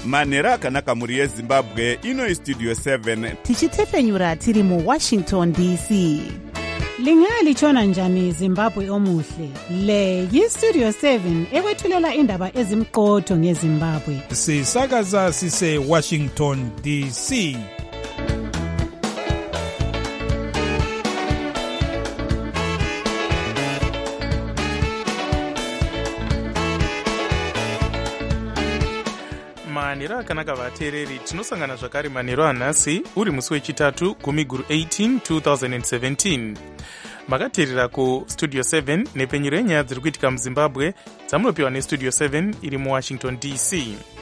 manhero akanaka mhuri yezimbabwe. Ino istudio 7 tichitefenyura tiri muWashington DC. Lingalitshona njani Zimbabwe omuhle? Le yiStudio 7 ekwethulela indaba ezimqotho ngeZimbabwe. Sisakaza sise Washington DC. manhero akanaka vateereri, tinosangana zvakare manhero anhasi uri musi wechitatu gumiguru 18 2017. makateerera kustudio 7 nepenyero yenyaya dziri kuitika muzimbabwe dzamunopiwa nestudio 7 iri muwashington DC.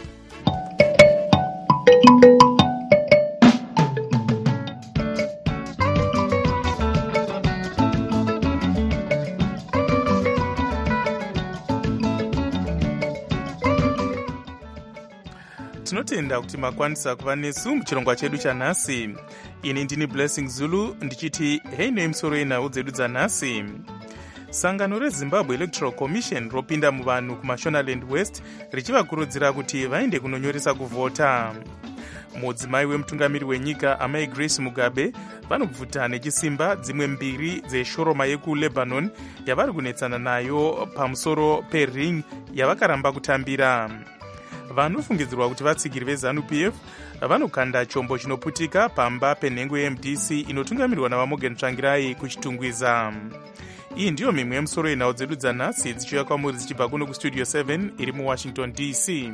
tinotenda kuti makwanisa kuva nesu muchirongwa chedu chanhasi. ini ndini Blessing Zulu ndichiti hei nemisoro yenhau dzedu dzanhasi. sangano rezimbabwe electoral commission ropinda muvanhu kumashonaland west richivakurudzira kuti vaende kunonyoresa kuvhota. mudzimai wemutungamiri wenyika amai Grace Mugabe vanobvuta nechisimba dzimwe mbiri dzeshoroma yekuLebanon yavari kunetsana nayo pamusoro pering yavakaramba kutambira. vanofungidzirwa kuti vatsigiri veZANU-PF vanokanda chombo chinoputika pamba penhengo yeMDC inotungamirwa navaMorgan Tsvangirai kuchitungwiza. iyi ndiyo mimwe yemusoro yenhau dzedu dzanhasi dzichiuya kwamuri dzichibva kuno kustudio 7 iri muWashington DC.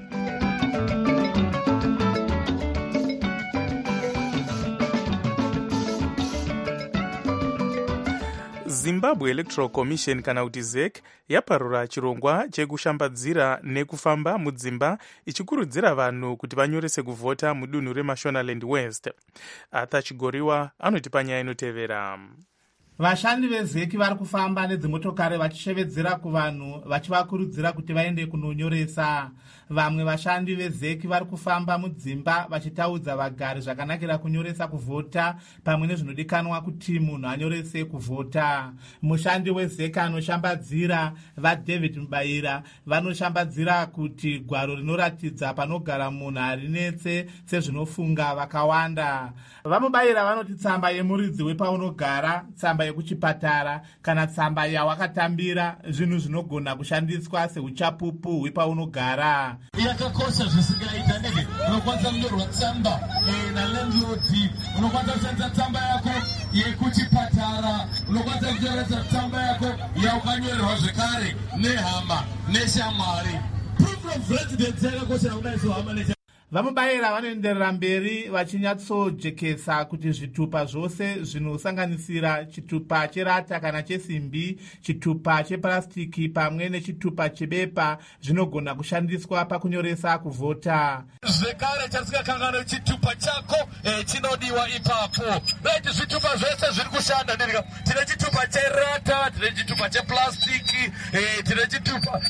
Zimbabwe Electoral Commission kana kuti ZEC yaparura chirongwa chekushambadzira nekufamba mudzimba ichikurudzira vanhu kuti vanyorese kuvhota mudunhu reMashonaland West. Arthur Chigoriwa anoti panyaya inotevera. vashandi vezeki vari kufamba nedzimotokari vachishevedzera kuvanhu vachivakurudzira kuti vaende kunonyoresa. vamwe vashandi vezeki vari kufamba mudzimba vachitaudza vagari zvakanakira kunyoresa kuvhota pamwe nezvinodikanwa kuti munhu anyorese kuvhota. mushandi wezeki anoshambadzira vaDavid Mubaira vanoshambadzira kuti gwaro rinoratidza panogara munhu harinetse sezvinofunga vakawanda. vamubaira vanoti tsamba yemuridzi wepaunogara, tsamba yekuchipatara kana tsamba yawakatambira zvinhu zvinogona kushandiswa seuchapupu hwepaunogara. yakakosha zvisingaita ndege unokwanisa kunyorwa tsamba nalandlord, unokwanisa kushandisa tsamba yako yekuchipatara, unokwanisa kunyoresa tsamba yako yaukanyorerwa zvekare nehama neshamwari. Proof of residence yakakosha kudaiswa hama neshamwari. vamubayira vanoenderera mberi vachinyatsojekesa kuti zvitupa zvose zvinosanganisira chitupa cherata kana chesimbi, chitupa chepurasitiki pamwe nechitupa chebepa zvinogona kushandiswa pakunyoresa kuvhota. zvekare chatisingakangana chitupa chako chinodiwa ipapo. right, zvitupa zvese zviri kushanda ndirika. tine chitupa cherata, tine chitupa chepurasitiki, tine chitupa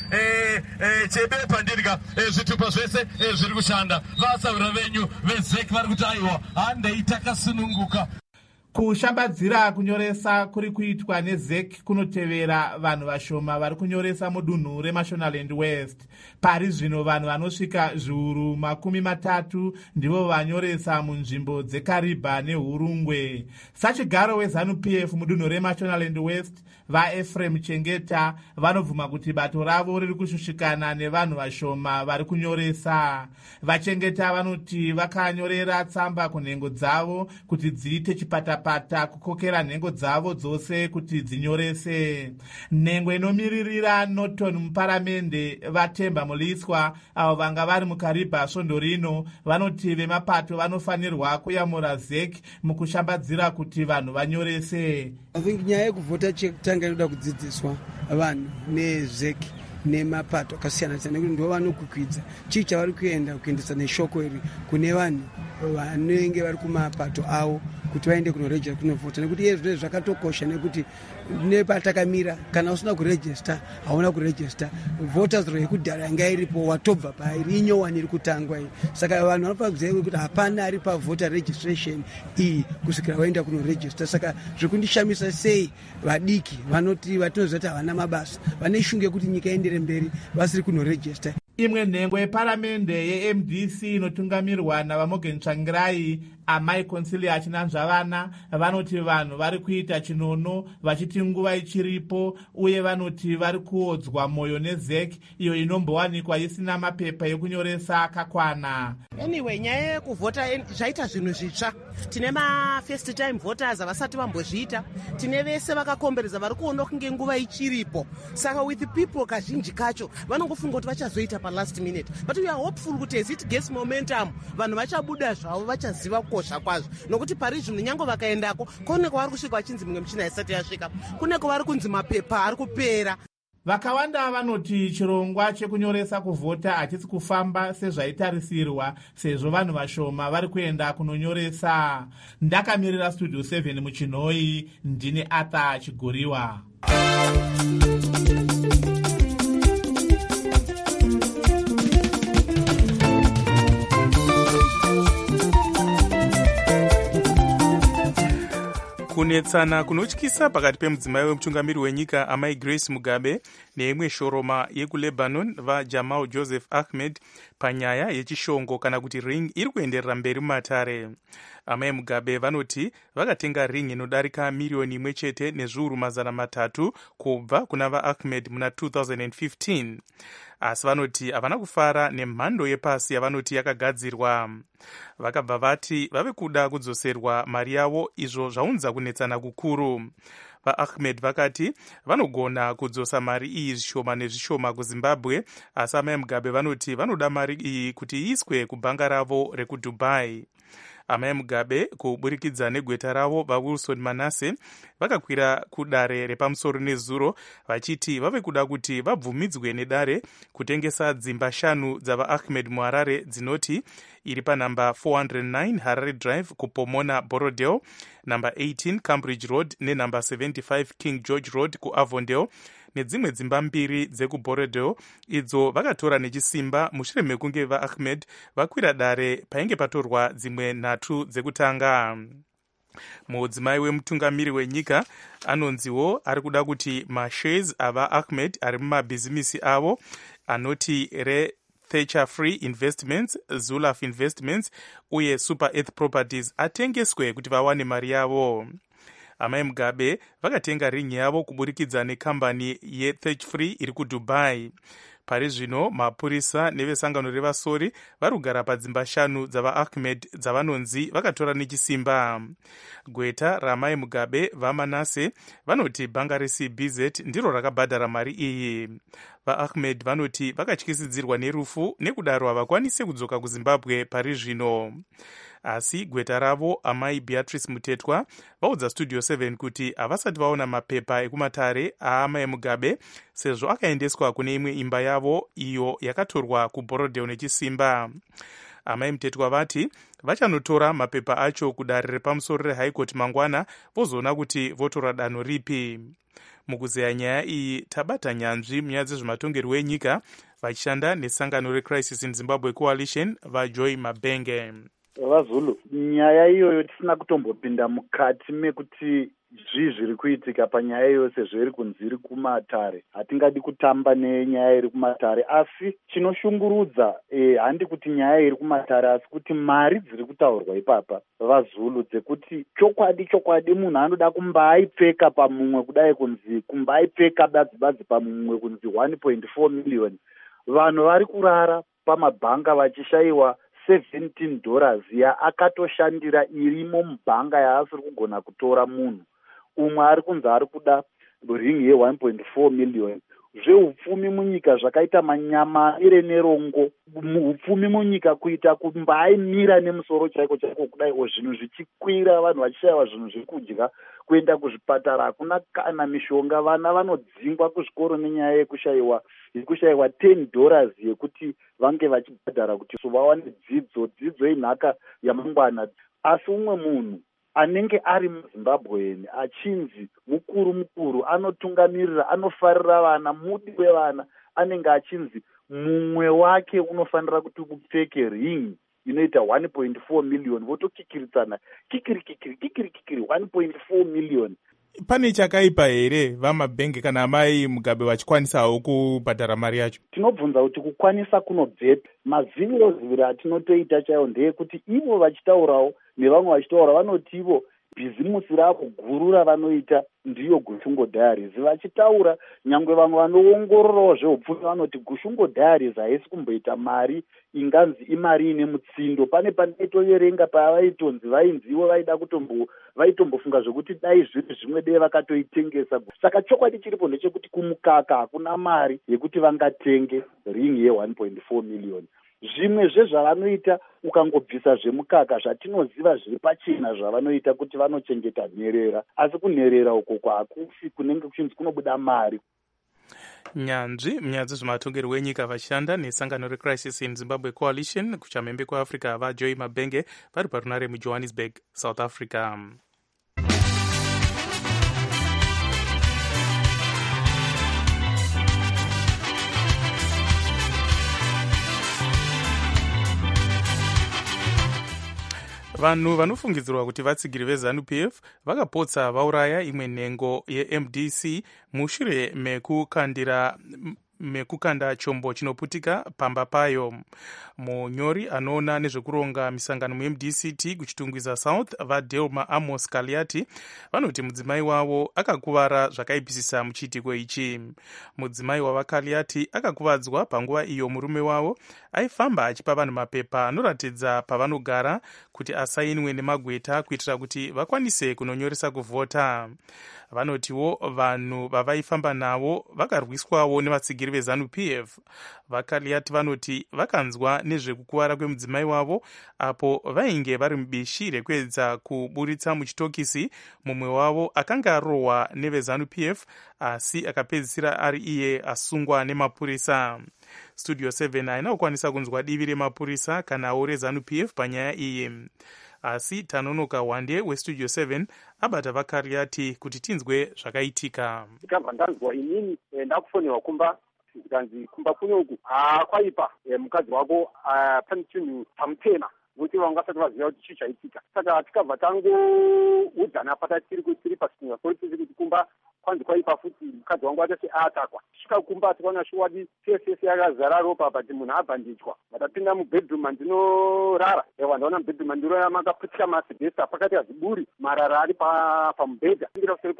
chebepa ndirika. zvitupa zvese zviri kushanda. vasaura venyu vezeki vari kuti aiwa handei takasununguka. kushambadzira kunyoresa kuri kuitwa nezeki kunotevera vanhu vashoma vari kunyoresa mudunhu reMashonaland West. pari zvino vanhu vanosvika zviuru 30 ndivo vanyoresa munzvimbo dzekariba nehurungwe. sachigaro weZANU-PF mudunhu reMashonaland West vaEfrem Chengeta vanobvuma kuti bato ravo riri kushushikana nevanhu vashoma vari kunyoresa. vachengeta vanoti vakanyorera tsamba kunhengo dzavo kuti dziite chipatapata kukokera nhengo dzavo dzose kuti dzinyorese. nhengo inomiririra Norton muparamende vaTemba Muliswa avo vanga vari mukariba svondo rino vanoti vemapato vanofanirwa kuyamura ZEC mukushambadzira kuti vanhu vanyorese. nyaya yekuvhota chekutanga inoda kudzidziswa vanhu neZEC nemapato akasiyana siyana nekuti ndo vanokukwidza chii chavari kuendesa neshoko iri kune vanhu vanenge vari kumapato avo kuti vaende kunorejista kunovhota, nekuti iye zvino zvakatokosha nekuti nepatakamira kana usina kurejista hauna kurejista. voters roll yekudhara yanga iripo watobva pairi inyowani iri kutangwa iyi. saka vanhu vanofanira kuziva kuti hapana ari pavoter registration iyi kusvikira vaenda kunorejista. saka zvekundishamisa sei vadiki vanoti vatinoziva kuti havana mabasa vane shungu yekuti nyika iendere mberi vasiri kunorejista. imwe nhengo yeparamende yeMDC inotungamirwa navaMorgan Tsvangirai, amai Consilia Chinanzvavana, vanoti vanhu vari kuita chinono vachiti nguva ichiripo, uye vanoti vari kuodzwa mwoyo neZEC iyo inombowanikwa isina mapepa ekunyoresa akakwana. Anyway, nyaya yekuvhota zvaita zvinhu zvitsva. Tine ma-first time voters havasati vambozviita. Tine vese vakakomberedza vari kuona kunge nguva ichiripo. Saka with people kazhinji kacho vanongofunga kuti vachazoita pa-last minute. But we are hopeful kuti as it gets momentum, vanhu vachabuda zvavo vachaziva kukosha kwazvo. Nokuti pari zvino nyange vakaendako, kune kwavari kusvika vachinzi mimwe michina isati yasvika. Kune kwavari kunzi mapepa ari kupera. Vakawanda vanoti chirongwa chekunyoresa kuvhota hachisi kufamba sezvaitarisirwa, sezvo vanhu vashoma vari kuenda kunonyoresa. Ndakamirira Studio 7 muchinhoi, ndini Arthur Chigoriwa. Kunetsana kunotyisa pakati pemudzimai wemutungamiri wenyika amai Grace Mugabe neimwe shoroma yekuLebanon vaJamal Joseph Ahmed panyaya yechishongo kana kuti ring iri kuenderera mberi mumatare. Amai Mugabe vanoti vakatenga ring inodarika miriyoni 1 nezviuru 300 kubva kuna vaAhmed muna 2015. Asi vanoti havana kufara nemhando yepasi yavanoti yakagadzirwa. Vakabva vati vave kuda kudzoserwa mari yavo, izvo zvaunza kunetsana kukuru. VaAhmed vakati vanogona kudzosa mari iyi zvishoma nezvishoma kuZimbabwe, asi amai Mugabe vanoti vanoda mari iyi kuti iiswe kubhanga ravo rekuDubai. Amai Mugabe kuburikidza negweta ravo vaWilson Manase vakakwira kudare repamusoro nezuro vachiti vave kuda kuti vabvumidzwe nedare kutengesa dzimba 5 dzavaAhmed muHarare dzinoti iri panhamba 409 Harare Drive kuPomona Borodale, namba 18 Cambridge Road nenhamba 75 King George Road kuAvondale, nedzimwe dzimba 2 dzekuBorodale idzo vakatora nechisimba mushure mekunge vaAhmed vakwira dare painge patorwa dzimwe 3 dzekutanga. Mudzimai wemutungamiri wenyika anonziwo ari kuda kuti mashares avaAhmed ari mumabhizimisi avo anoti Thatcher Free Investments, Zulaf Investments uye Super Earth Properties atengeswe kuti vawane mari yavo. Amai Mugabe vakatenga ring yavo kuburikidza nekambani yeThatcher Free iri kuDubai. Pari zvino mapurisa nevesangano revasori vari kugara padzimba 5 dzavaAhmed dzavanonzi vakatora nechisimba. Gweta ramai Mugabe vaManase vanoti bhanga reCBZ ndiro rakabhadhara mari iyi. VaAhmed vanoti vakatyisidzirwa nerufu, nekudaro havakwanisi kudzoka kuZimbabwe pari zvino. Asi gweta ravo amai Beatrice Mutetwa vaudza Studio 7 kuti havasati vaona mapepa ekumatare aamai Mugabe sezvo akaendeswa kune imwe imba yavo iyo yakatorwa kuBorodale nechisimba. Amai Mutetwa vati vachanotora mapepa acho kudare repamusoro reHigh Court mangwana vozoona kuti votora danho ripi. Mukuzeya nyaya iyi tabata nyanzvi munyaya dzezvematongerwo enyika vachishanda nesangano reCrisis in Zimbabwe Coalition vaJoy Mabenge. VaZulu, nyaya iyoyo tisina kutombopinda mukati mekuti zviri kuitika panyaya yose zviri kunzi iri kumatare. Hatingadi kutamba nenyaya iri kumatare, asi chinoshungurudza handi kuti nyaya iri kumatare, asi kuti mari dziri kutaurwa ipapa VaZulu dzekuti chokwadi munhu anoda kumbaipfeka pamumwe kudai kunzi kumbaipfeka badzi pamumwe kunzi 1.4 million. Vanhu vari kurara pamabhanga vachishayiwa $17 ya akatoshandira irimo mubhanga yaasiri kugona kutora munhu. Umwe ari kunzi ari kuda ring ye 1.4 million. Zveupfumi munyika zvakaita manyama ire nerongo. Upfumi munyika kuita kumbaimira nemusoro chaiko kudai zvinhu zvichikwira, vanhu vachishayiwa zvinhu zvekudya, kuenda kuzvipatara hakuna kana mishonga, vana vanodzingwa kuzvikoro nenyaya yekushayiwa $10 yekuti vange vachibhadhara kuti vawane dzidzo inhaka yamangwana. Asi umwe munhu anenge ari muZimbabweni achinzi mukuru anotungamirira, anofarira vana, mudi wevana, anenge achinzi mumwe wake unofanira kuti upfeke ring inoita 1.4 million, votokikiritsana kikiri 1.4 million. pane chakaipa here vamabhengi kana amai Mugabe vachikwanisawo kubhadhara mari yacho? Tinobvunza kuti kukwanisa kunobvepi. Maziviro atinotoita chaiwo ndeyekuti ivo vachitaurawo nevamwe vachitaura vanoti ivo bhizimusi ravo guru ravanoita ndiyo Gushungo Diaries. Vachitaura nyangwe vamwe vanoongororawo zveupfumi vanoti Gushungo Diaries haisi kumboita mari inganzi imari ine mutsindo. Pane pandaitoverenga pavaitonzi vainziwo vaida vaitombofunga zvokuti dai zviri zvimwe dei vakatoitengesa. Saka chokwadi chiripo ndechekuti kumukaka hakuna mari yekuti vangatenge ringi ye1.4 million. Zvimwe zvezvavanoita ukangobvisa zvemukaka zvatinoziva zviri pachena zvavanoita kuti vanochengeta nherera, asi kunherera uko kwakufi kunenge kuchinzi kunobuda mari. Nyanzvi munyaya dzezvematongerwo enyika vachishanda nesangano reCrisis in Zimbabwe Coalition kuchamhembe kwaAfrica vaJoy Mabhenge vari parunare muJohannesburg, South Africa. Vanhu vanofungidzirwa kuti vatsigiri veZANU-PF vakapotsa vauraya imwe nhengo yeMDC mushure mekukanda chombo chinoputika pamba payo. Munyori anoona nezvekuronga misangano muMDCT kuchitungwiza South vaDelma Amos Kaliati vanoti mudzimai wavo akakuvara zvakaipisisa muchiitiko ichi. Mudzimai wavaKaliati akakuvadzwa panguva iyo murume wavo aifamba achipa vanhu mapepa anoratidza pavanogara kuti asainwe nemagweta kuitira kuti vakwanise kunonyoresa kuvhota. Vanotiwo vanhu vavaifamba navo vakarwiswawo nevatsigiri veZANU-PF. VaKaliati vanoti vakanzwa nezvekukuvara kwemudzimai wavo apo vainge vari mubishi rekuedza kuburitsa muchitokisi mumwe wavo akanga arohwa neveZANU-PF asi akapedzisira ari iye asungwa nemapurisa. Studio 7 haina kukwanisa kunzwa divi remapurisa kanawo reZANU-PF panyaya iyi. Asi Tanonoka Wande weStudio 7 abata vaKaliati kuti tinzwe zvakaitika. Ndikabva ndanzwa inini ndakufonera kumba zikanzi kumba kunoku kwaipa mukadzi wako pane chinhu pamutema kuti vangasati vaziva kuti chii chaitika. Saka tikabva tangoudzana patiri pasinga kuti kumba kwanzi kwaipa futi mukadzi wangu atati atakwa. Svika kumba tikaona shuwadi sese yakazara ropa bati munhu abhandichwa. Matapinda mubedroom andinorara. Ndaona mubedroom andinorara makaputika masibhesta pakati haziburi marara ari pamubhedha. Ndira kuseri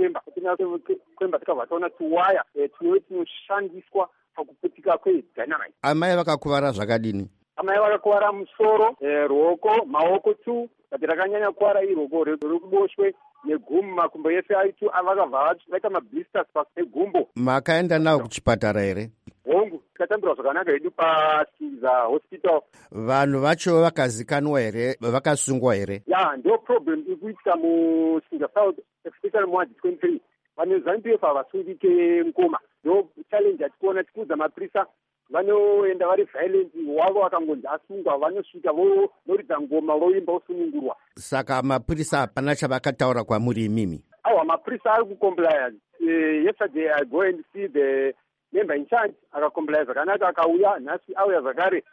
kwemba tikabva taona tuwaya tunoshandiswa pakuputika kwedynamite. Amai vakakuvara zvakadini? Amai vakakuvara musoro, ruoko, maoko tu, bati rakanyanya kuvara iruoko rekuboshwe negumbo, makumbo ese aitu vakabva vaita mablisters pasi negumbo. Makaenda navo kuchipatara here? Hongu, tikatambirwa zvakanaka hedu paSiza Hospital. Vanhu vacho vakazikanwa here, vakasungwa here? Ya, ndio problem ikuitika muSiza South, especially muwadhi 23. Vanhu veZANU-PF havasungike mukoma. Ndio challenge atikuona tikuudza mapurisa vanoenda vari violent wavo vakangonzi asungwa vanosvika vonoridza ngoma voimba vosunungurwa. Saka mapurisa hapana chavakataura kwamuri imimi? Awa mapurisa ari kucompliance. Yesterday I go and see the member in charge akacomply zvakanaka akauya nhasi auya zvakare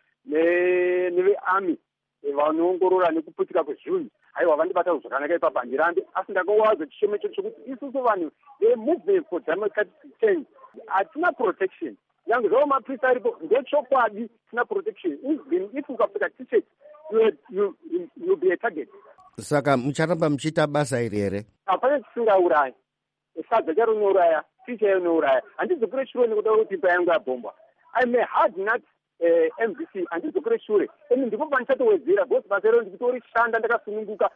nevearmy vanoongorora nekuputika kwezvinhu. Aiwa vandibata zvakanaka ipapo handirambe asi ndakawaza chishemo chekuti isusu vanhu movement for democratic change hatina protection. Yangu zvavo mapurisa aripo ndechokwadi tina protection. If ukapfeka t-shirt you'll be a target. Saka mucharamba muchiita basa iri here? Hapana tisingaurayi. Sadza charo unouraya, ticha unouraya. Handidzokere shure nekuda kuti imba yangu yabhombwa. I'm a hard nut MDC. Handidzokere shure. Eni ndipo panichatowedzera because basa iro ndikutorishanda ndakasununguka.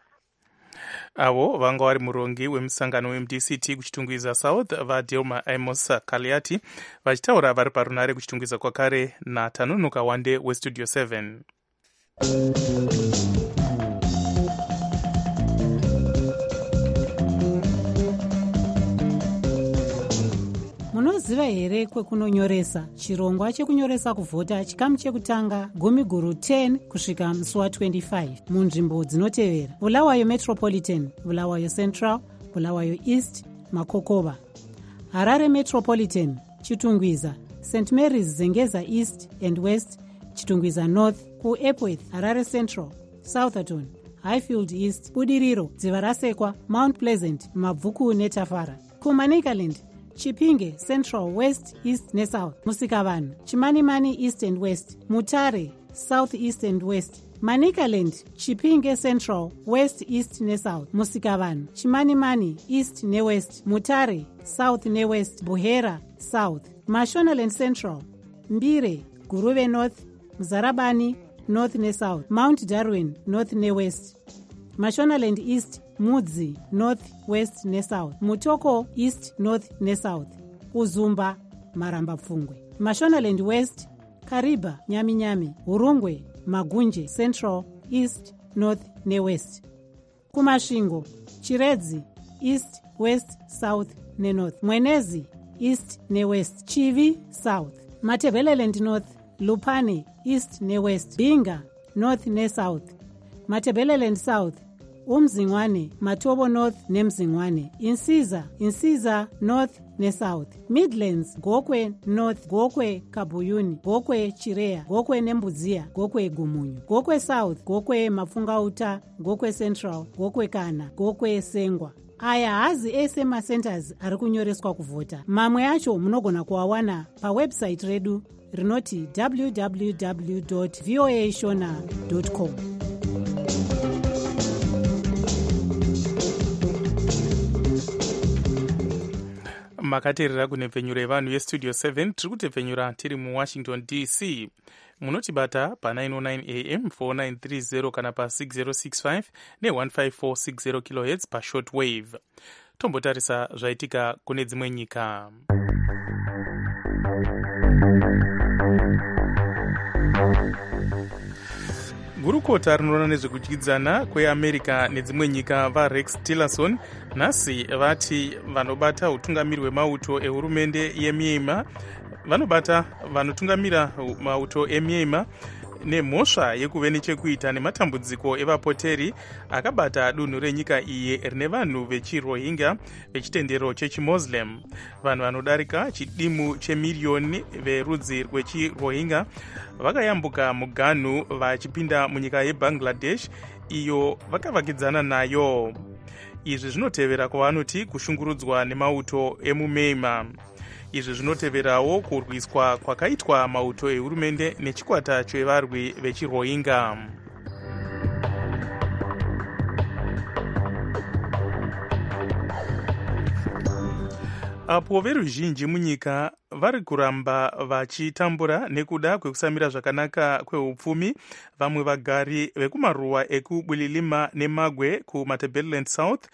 Avo vanga vari murongi wemusangano weMDCT kuchitungwiza South vaDelma Amos Kaliati vachitaura vari parunare kuchitungwiza kwakare naTanonoka Wande weStudio 7. Munoziva here kwekunonyoresa chirongwa chekunyoresa kuvhota chikamu chekutanga gumiguru 10 kusvika musi wa25 munzvimbo dzinotevera: Bulawayo Metropolitan, Bulawayo Central, Bulawayo East, Makokova. Harare Metropolitan, Chitungwiza, St Mary's Zengeza East and West, Chitungwiza North, kuEpworth, Harare Central, Southerton, Highfield East, Budiriro, Dziva Rasekwa, Mount Pleasant, Mabvuku neTafara. Kumanicaland, Chipinge, Central, West, East neSouth, Musikavanhu, Chimanimani, East and West, Mutare, South, East and West, Manicaland, Chipinge, Central, West, East neSouth, Musikavanhu, Chimanimani, East neWest, Mutare, South neWest, Buhera, South, Mashonaland Central, Mbire, Guruve North, Mzarabani, North neSouth, Mount Darwin, North neWest, Mashonaland East, Mudzi, North, West neSouth, Mutoko, East, North neSouth, Uzumba, Maramba Pfungwe, Mashonaland West, Kariba, Nyami, Urungwe, Magunje, Central, East, North neWest. Kumashingo, Chiredzi, East, West, South neNorth, Mwenezi, East neWest, Chivi, South, Matebeleland North, Lupane, East neWest, Binga, North neSouth, Matebeleland South, Umzingwane, Matobo North neMzingwane, Insiza North neSouth, Midlands, Gokwe North, Gokwe Kabuyuni, Gokwe Chirea, Gokwe Nembudzia, Gokwe Gumunyu, Gokwe South, Gokwe Mafungauta, Gokwe Central, Gokwe Kana, Gokwe Sengwa. Aya hazi ese macenters ari kunyoreswa kuvhota. Mamwe acho munogona kuawana pawebsite redu rinoti www.voashona.com. makateerera kunepfenyuro yevanhu yestudio 7 tiri kutepfenyura tiri muwashington dc. munotibata pa909 am 4930 kana pa6065 ne15460 kHz pashortwave. tombotarisa zvaitika kune dzimwe nyika. gurukota rinoona nezvekudyidzana kweamerica nedzimwe nyika varex tillerson nhasi vati vanobata utungamiri hwemauto ehurumende yemyeima vanotungamira mauto emyeima nemhosva yekuve nechekuita nematambudziko evapoteri akabata dunhu renyika iyi rine vanhu vechirohingya vechitendero chechimuslim. vanhu vanodarika chidimu chemiriyoni verudzi rwechirohingya vakayambuka muganhu vachipinda munyika yebangladesh iyo vakavakidzana nayo. izvi zvinotevera kwavanoti kushungurudzwa nemauto emumyeima. izvi zvinoteverawo kurwiswa kwakaitwa mauto ehurumende nechikwata chevarwi vechirohingya. apo veruzhinji munyika vari kuramba vachitambura nekuda kwekusamira zvakanaka kweupfumi, vamwe vagari vekumaruwa ekubulilima nemagwe kumatebeleland south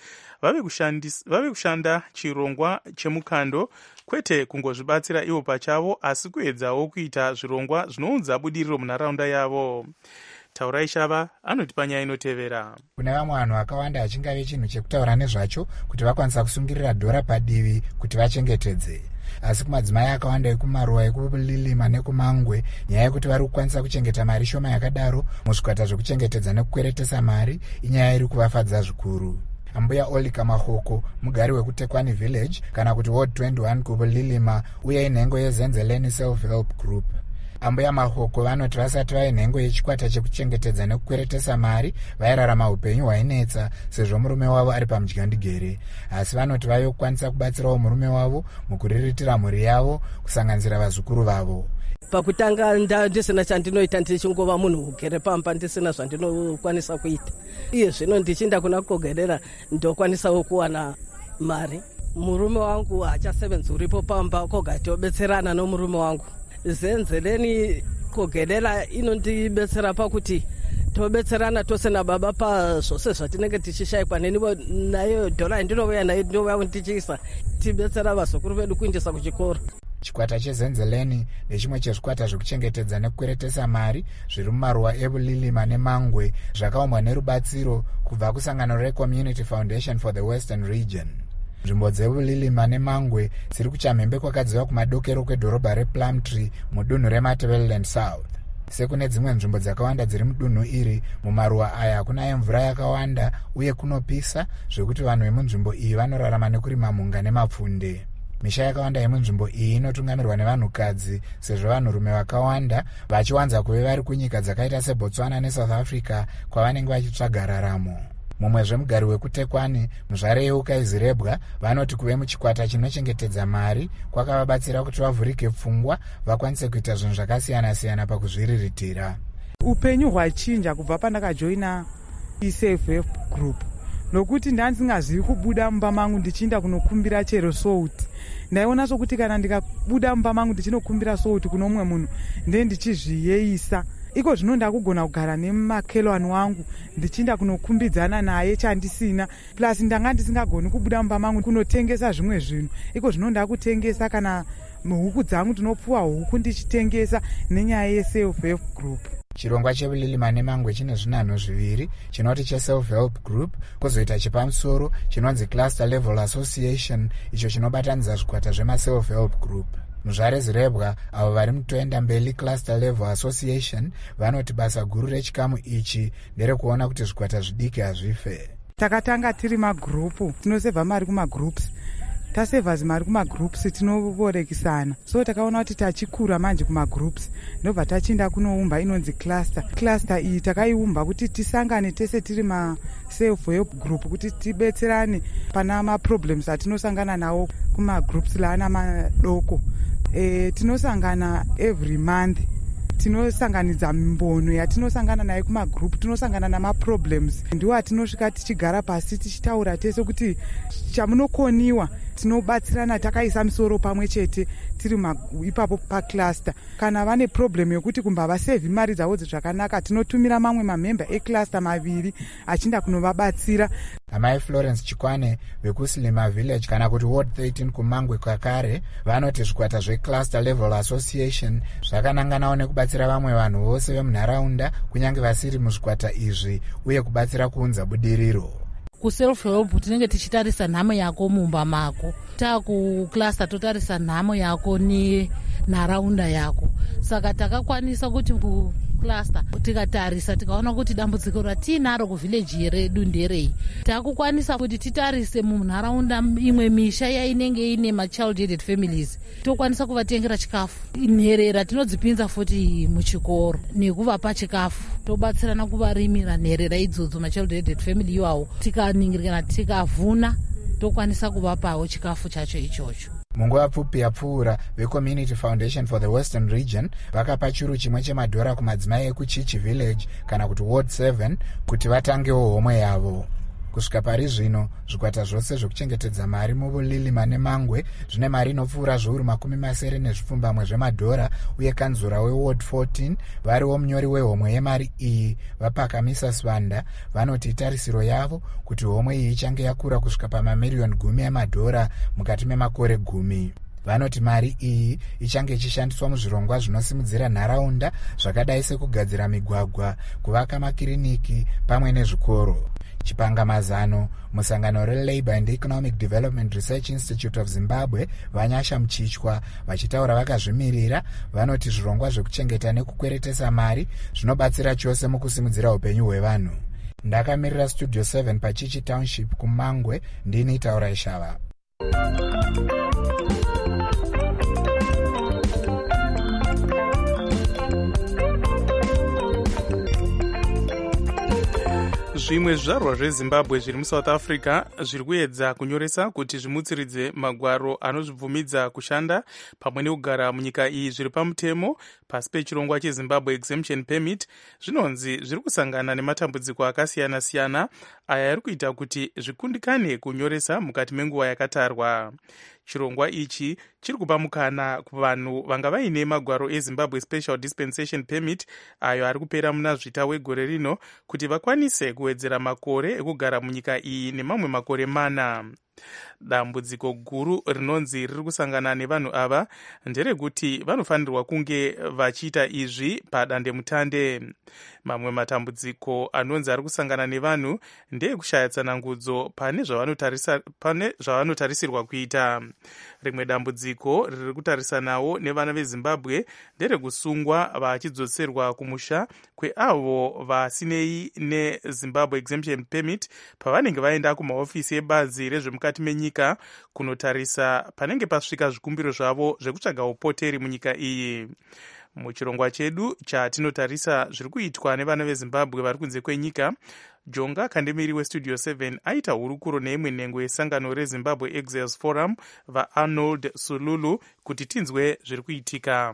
vave kushanda chirongwa chemukando, kwete kungozvibatsira ivo pachavo asi kuedzawo kuita zvirongwa zvinounza budiriro munharaunda yavo. Taurai Shava anoti panyaya inotevera. Kune vamwe vanhu vakawanda achingave chinhu chekutaura nezvacho kuti vakwanisa kusungirira dhora padivi kuti vachengetedze. Asi kumadzimai akawanda ekumaruwa ekubulilima nekumangwe, nyaya yekuti vari kukwanisa kuchengeta mari shoma yakadaro muzvikwata zvekuchengetedza nekukweretesa mari inyaya iri kuvafadza zvikuru. Ambuya Olika Mahoko, mugari wekuTekwani Village kana kuti Ward 21 kubulilima uye inhengo yeZenzeleni Self-Help Group. Ambuya Mahoko vanoti vasati vave nhengo yechikwata chekuchengetedza nekukweretesa mari vairarama upenyu hwainetsa sezvo murume wavo ari pamudyandigere, asi vanoti vave kukwanisa kubatsirawo murume wavo mukuriritira mhuri yavo kusanganisira vazukuru vavo. Pakutanga ndisina chandinoita, ndichingova munhu ugere pamba ndisina zvandinokwanisa kuita. Iye zvino ndichinda kuna kugogerera ndokwanisawo kuwana mari. Murume wangu hachasevenzi uripo pamba koga tobetserana nomurume wangu. Zenzeleni kugogerera inondibetsera pakuti tobetserana tose nababa pazvose zvatinenge tichishayikwa nenivo nayo dhora indinovaya nayo ndovaya ndichiisa tibetsera vazukuru vedu kuindisa kuchikoro. Chikwata cheZenzeleni nechimwe chezvikwata zvekuchengetedza nekukweretesa mari zviri mumaruwa ebulilima nemangwe zvakaumbwa nerubatsiro kubva kusangano reCommunity Foundation for the Western Region. Nzvimbo dzebulilima nemangwe dziri kuchamhembe kwakadziva kumadokero kwedhorobha rePlumtree mudunhu reMatebeleland South. Sekune dzimwe nzvimbo dzakawanda dziri mudunhu iri, mumaruwa aya hakuna mvura yakawanda uye kunopisa zvekuti vanhu vemunzvimbo iyi vanorarama nekurima mhunga nemapfunde. misha yakawanda yemunzvimbo iyi inotungamirwa nevanhukadzi sezvo vanhurume vakawanda vachiwanza kuve vari kunyika dzakaita sebotswana neSouth Africa kwavanenge vachitsvaga raramo. Mumwe zvemugari wekutekwani muzvare yeukaizirembwa vanoti kuve muchikwata chinochengetedza mari kwakavabatsira kuti vavhurike pfungwa vakwanise kuita zvinhu zvakasiyana-siyana pakuzviriritira. Upenyu hwachinja kubva pandakajoina iSelf-Help Group nokuti ndandisingazivi kubuda mumba mangu ndichienda kunokumbira chero souti. Ndaiona sokuti kana ndikabuda mumba mangu ndichinokumbira souti kuno mumwe munhu ndichizviyeisa. Iko zvino ndakugona kugara nemakelwani wangu ndichienda kunokumbidzana naye chandisina, plus ndanga ndisingagoni kubuda mumba mangu kunotengesa zvimwe zvinhu. Iko zvino ndakutengesa kana huku dzangu ndinopfuwa huku ndichitengesa nenyaya yeSelf-Help Group. Chirongwa chevulilima nemangwe chine zvinhanho zviviri, chinoti cheSelf-Help Group kwozoita chepamusoro chinonzi Cluster Level Association, icho chinobatanidza zvikwata zvemaSelf-Help Group. Muzvare zirebwa avo vari mutoenda mberi Cluster Level Association vanoti basa guru rechikamu ichi nderekuona kuti zvikwata zvidiki hazvife. Takatanga tiri magrupu, tinosevha mari kumagroups. Tasevha mari kumagroups tinovorekisana. So takaona kuti tachikura manje kumagroups ndobva tachienda kunoumba inonzi cluster. Cluster iyi takaiumba kuti tisangane tese tiri maSelf-Help Group kuti tibetserane pana maproblems atinosangana nawo kumagroups laana madoko. Tinosangana every month. Tinosanganidza mbono yatinosangana naye kumagroup, tinosangana namaproblems. Ndiwo atinosvika tichigara pasi tichitaura tese kuti chamunokoniwa tinobatsirana takaisa misoro pamwe chete tiri ipapo pacluster. Kana vane problem yokuti kumba vasevhi mari dzavo zvakanaka tinotumira mamwe mamemba ecluster maviri achinda kunovabatsira. Amai Florence Chikwane vekuSilima Village kana kuti Ward 13 kumangwe kakare vanoti zvikwata zveCluster Level Association zvakananganawo nekubatsira vamwe vanhu vose vemunharaunda kunyange vasiri muzvikwata izvi uye kubatsira kuunza budiriro. KuSelf-Help tinenge tichitarisa nhamo yako mumba mako, takucluster totarisa nhamo yako nenharaunda yako. Saka takakwanisa kuti cluster tikatarisa tikaona kuti dambudziko ratinaro kuvhileji redu nderei, takukwanisa kuti titarise munharaunda imwe misha yainenge ine machild aided families tokwanisa kuvatengera chikafu. Nherera tinodzipinza futi muchikoro nekuvapa chikafu, tobatsirana kuvarimira nherera idzodzo machild aided family iwawo, tikaningirikana tikavhuna tokwanisa kuvapawo chikafu chacho ichocho. Munguva pfupi yapfuura veCommunity Foundation for the Western Region vakapa churu chimwe chemadhora kumadzimai ekuChichi Village kana kuti Ward 7 kuti vatangewo homwe yavo. Kusvika pari zvino zvikwata zvose zvekuchengetedza mari muvulilima nemangwe zvine mari inopfuura zviuru 70 zvemadhora uye kanzura weWard 14 variwo munyori wehomwe yemari iyi vapakamisa Svanda vanoti itarisiro yavo kuti homwe iyi ichange yakura kusvika pamamiliyoni 10 emadhora mukati memakore 10. Vanoti mari iyi ichange ichishandiswa muzvirongwa zvinosimudzira nharaunda zvakadai sekugadzira migwagwa, kuvaka makiriniki pamwe nezvikoro. Chipangamazano musangano reLabour and Economic Development Research Institute of Zimbabwe Vanyasha Mchichwa vachitaura vakazvimirira vanoti zvirongwa zvekuchengeta nekukweretesa mari zvinobatsira chose mukusimudzira upenyu hwevanhu. Ndakamirira Studio 7 paChichi Township kumangwe, ndini Taura Ishava. Zvimwe zvizvarwa zveZimbabwe zviri muSouth Africa zviri kuedza kunyoresa kuti zvimutsiridze magwaro anozvibvumidza kushanda pamwe nekugara munyika iyi zviri pamutemo pasi pechirongwa cheZimbabwe Exemption Permit. Zvinonzi zviri kusangana nematambudziko akasiyana-siyana aya ari kuita kuti zvikundikane kunyoresa mukati menguva yakatarwa. Chirongwa ichi chiri kupa mukana kuvanhu vanga vaine magwaro eZimbabwe Special Dispensation Permit ayo ari kupera muna Zvita wegore rino kuti vakwanise kuwedzera makore ekugara munyika iyi nemamwe makore 4. Dambudziko guru rinonzi riri kusangana nevanhu ava nderekuti vanofanirwa kunge vachiita izvi padandemutande. Mamwe matambudziko anonzi ari kusangana nevanhu ndeyekushaya tsanangudzo pane zvavanotarisirwa kuita. Rimwe dambudziko riri kutarisanawo nevana veZimbabwe nderekusungwa vachidzoserwa kumusha kweavo vasinei neZimbabwe Exemption Permit pavanenge vaenda kumaofisi ebazi rezvemukati mukati menyika kunotarisa panenge pasvika zvikumbiro zvavo zvekutsvaga upoteri munyika iyi. Muchirongwa chedu chatinotarisa zviri kuitwa nevana vezimbabwe vari kunze kwenyika, Jonga Kandemiri westudio 7 aita hurukuro neimwe nhengo yesangano reZimbabwe Exiles Forum vaArnold Sululu kuti tinzwe zviri kuitika.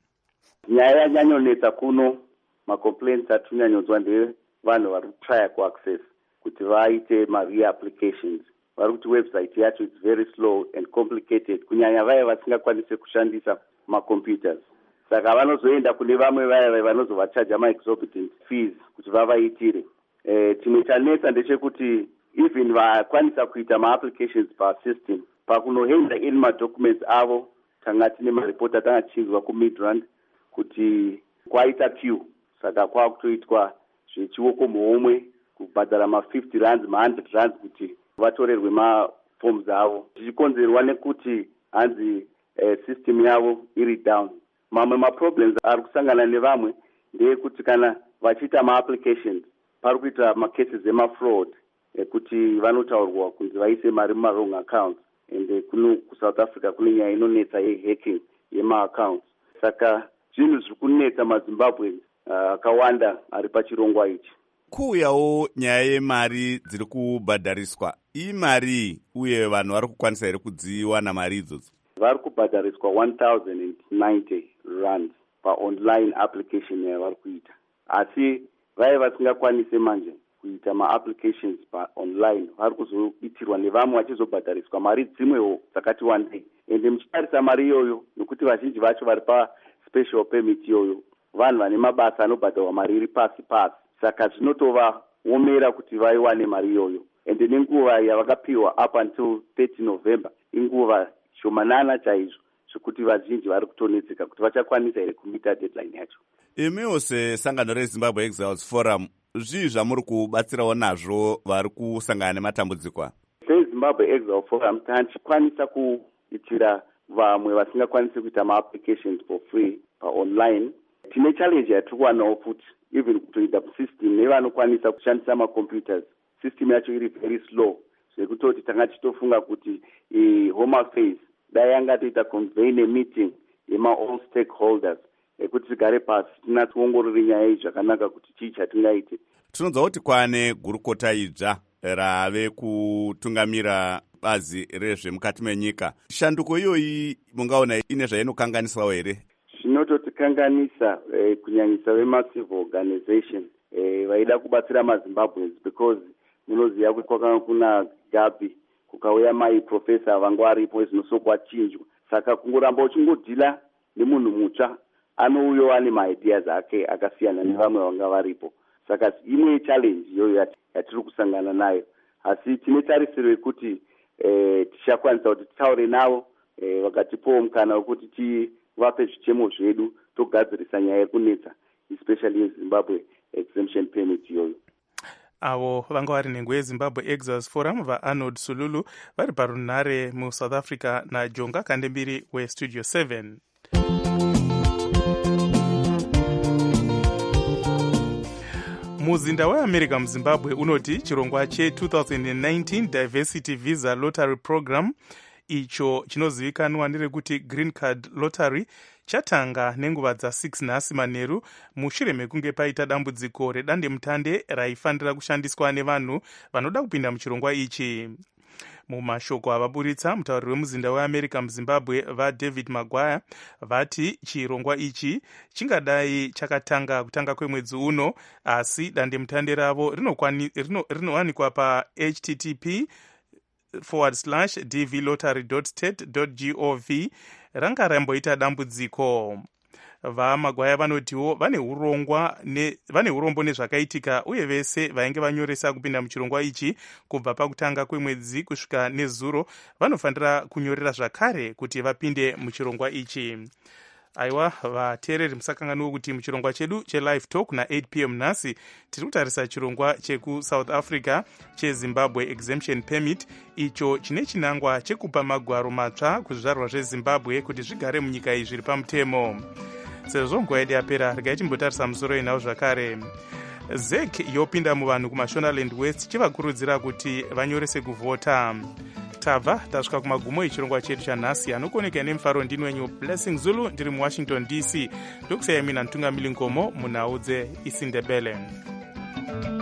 Nyaya yanyanyonetsa kuno, macomplaints atinyanyonzwa ndevanhu vari kutraya kuaccess kuti vaite ma-reapplications. Vari kuti website yacho it's very slow and complicated, kunyanya vaya vasingakwanise kushandisa macomputers. Saka vanozoenda kune vamwe vaya vanozovachaja ma-exorbitant fees kuti vavaitire. Chimwe chanetsa ndechekuti even vakwanisa kuita ma-applications pa-system, pakunohenda in ma-documents avo, tanga tine maripoti atanga tichinzwa kuMidrand kuti kwaita queue, saka kwakutoitwa zvechioko muhomwe kubhadhara ma-50 rands, ma-100 rands kuti vatorerwe maforms avo, zvichikonzerwa nekuti hanzi system yavo iri down. Mamwe ma-problems ari kusangana nevamwe ndeyekuti kana vachiita ma-applications pari kuita ma-cases ema-fraud ekuti vanotaurwa kunzi vaise mari muma-wrong accounts, ende kuno kuSouth Africa kune nyaya inonetsa ye-hacking yema-accounts. Saka zvinhu zviri kunetsa maZimbabwe akawanda ari pachirongwa ichi. Kuuyawo nyaya yemari dziri kubhadhariswa, imari uye vanhu vari kukwanisa here kudziwana mari idzodzo? Vari kubhadhariswa 1090 rands pa-online application yavari kuita, asi vaya vasingakwanise manje kuita ma-applications pa-online vari kuzoitirwa nevamwe vachizobhadhariswa mari dzimwewo dzakati wandei. Ende muchitarisa mari iyoyo, nokuti vazhinji vacho vari pa-special permit iyoyo, vanhu vane mabasa anobhadharwa mari iri pasi pasi, saka zvinotovaomera kuti vaiwane mari iyoyo. Ende nenguva yavakapiwa up until 30 November inguva shomanana chaizvo, zvekuti vazhinji vari kutonetseka kuti vachakwanisa here kumita deadline yacho. Imiwo sesangano reZimbabwe Exiles Forum, zvii zvamuri kubatsirawo nazvo vari kusangana nematambudziko? SeZimbabwe Exiles Forum tichikwanisa kuitira vamwe vasingakwanisi kuita ma-applications for free pa-online. Tine challenge yatiri kuwanawo futi, even kutoita system nevanokwanisa kushandisa ma-computers. System yacho iri very slow, zvekutoti tanga tichitofunga kuti Home Affairs dai yanga toita convene meeting yema-all stakeholders ekuti tigare pasi tinatsuongorore nyaya iyi zvakanaka kuti chii chatingaite. Tinonzwa kuti kwane gurukota idzva rave kutungamira bazi rezvemukati menyika. Shanduko iyoyi mungaona ine zvainokanganiswawo here? Zvinototikanganisa kunyanyisa vema-civil organization vaida kubatsira maZimbabweans, because munoziva kuti kwakanga kuna gapi, kukauya mai-profesa vanga varipo zvinosokwachinjwa. Saka kungoramba uchingodhila nemunhu mutsva anouyo ane ma-ideas ake akasiyana nevamwe vanga varipo. Saka imwe challenge iyoyo yatiri kusangana nayo, asi tine tarisiro yekuti tichakwanisa kuti titaure navo vakatipowo mukana wekuti tivape zvichemo zvedu togadzirisa nyaya yekunetsa, especially yeZimbabwe exemption permit iyoyo. Avo vanga vari nhengo yeZimbabwe Exiles Forum vaArnold Sululu vari parunhare muSouth Africa naJonga Kandembiri westudio 7. Muzinda weAmerica muZimbabwe unoti chirongwa che-2019 Diversity Visa Lottery Program, icho chinozivikanwa nerekuti Green Card Lottery, chatanga nenguva dza6 nhasi manheru mushure mekunge paita dambudziko redandemutande raifanira kushandiswa nevanhu vanoda kupinda muchirongwa ichi. Mumashoko avaburitsa, mutauriri wemuzinda weAmerica muZimbabwe vaDavid Maguire vati chirongwa ichi chingadai chakatanga kutanga kwemwedzi uno, asi dandemutande ravo rinowanikwa pa http://dvlottery.state.gov ranga ramboita dambudziko. VaMagwaya vanotiwo vane urombo nezvakaitika, uye vese vainge vanyoresa kupinda muchirongwa ichi kubva pakutanga kwemwedzi kusvika nezuro vanofanira kunyorera zvakare kuti vapinde muchirongwa ichi. Aiwa vateereri, musakanganwa kuti muchirongwa chedu chelive talk na8 p.m. nhasi tiri kutarisa chirongwa chekuSouth Africa cheZimbabwe Exemption Permit, icho chine chinangwa chekupa magwaro matsva kuzvizvarwa zveZimbabwe kuti zvigare munyika iyi zviri pamutemo. Sezvo nguva yedu yapera, regai timbotarisa musoro inawo zvakare. ZEC yopinda muvanhu kuMashonaland West chivakurudzira kuti vanyorese kuvhota. tabva tasvika kumagumo echirongwa chedu chanhasi. Anokoneka nemufaro ndini wenyu Blessing Zulu, ndiri muWashington DC. Ndokusiyai mina Ntungamili Ngomo munhau dzeIsindebele.